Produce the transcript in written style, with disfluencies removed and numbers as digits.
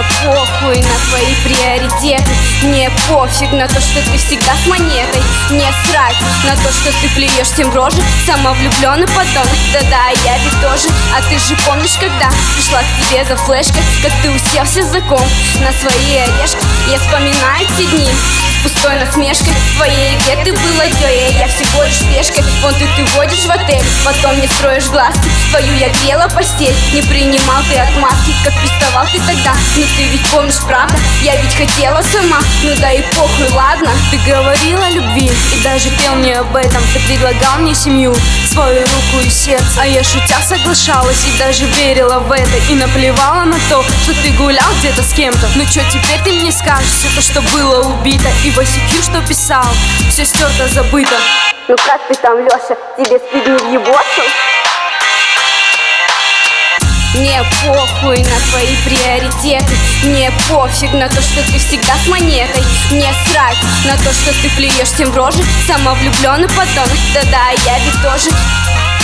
похуй на твои приоритеты, мне пофиг на то, что ты всегда с монетой. Мне срать на то, что ты плюешь всем рожи, самовлюбленный подонок. Да-да, я ведь тоже. А ты же помнишь, когда пришла к тебе за флешкой, как ты уселся за комп на свои орешки? Я вспоминаю те дни с пустой насмешкой. В твоей игре ты была гея, я всего лишь пешкой. Вон ты водишь в отель, потом мне строишь глазки. Твою я грела постель, не принимал ты отмазки, как приставал ты тогда. Ну ты ведь помнишь, правда? Я ведь хотела сама. Ну да и похуй, ладно. Ты говорил о любви и даже пел мне об этом. Ты предлагал мне семью, свою руку и сердце, а я шутя соглашалась и даже верила в это. И наплевала на то, что ты гулял где-то с кем-то. Ну чё теперь ты мне скажешь? Все то, что было убито, и в ICQ, что писал, все стерто, забыто. Ну как ты там, Лёша, тебе стыдно въебаться? Мне похуй на твои приоритеты, мне пофиг на то, что ты всегда с монетой. Мне срать на то, что ты плюешь всем в рожи, самовлюбленный подонок. Да-да, я ведь тоже.